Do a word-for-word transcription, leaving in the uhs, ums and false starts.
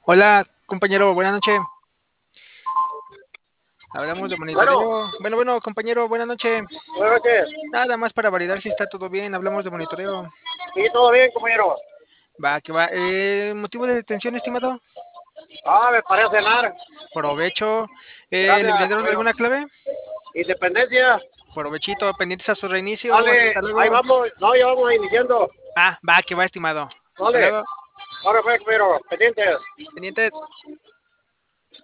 Hola, compañero, buenas noches. Hablamos de Bueno, monitoreo. Bueno, bueno, compañero, buenas noches. buenas noches. Nada más para validar si está todo bien. Hablamos de monitoreo. Sí, todo bien, compañero. Va, que va. Eh, ¿motivo de detención, estimado? Ah, me paré a cenar. Provecho. Eh, ¿le Gracias, brindaron compañero. alguna clave? Independencia. Provechito, pendientes a su reinicio. Dale, Hasta ahí luego. vamos. No, ya vamos iniciando. Ah, va, que va, estimado. Hasta Dale. luego. Ahora fue, compañero. Pendientes. Pendientes.